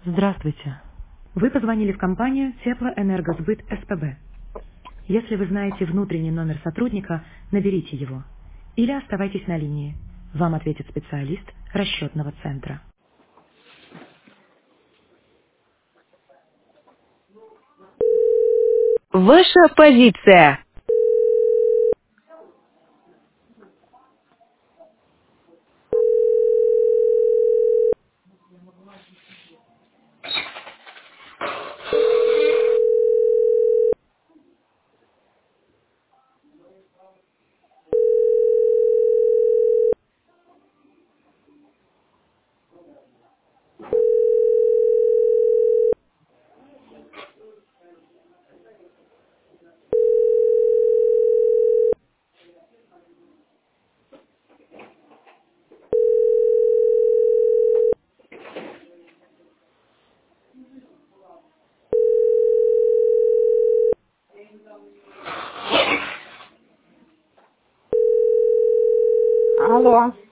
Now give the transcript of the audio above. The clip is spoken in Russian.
Здравствуйте. Вы позвонили в компанию Теплоэнергосбыт СПБ. Если вы знаете внутренний номер сотрудника, наберите его. Или оставайтесь на линии. Вам ответит специалист расчетного центра. Ваша позиция. Алло.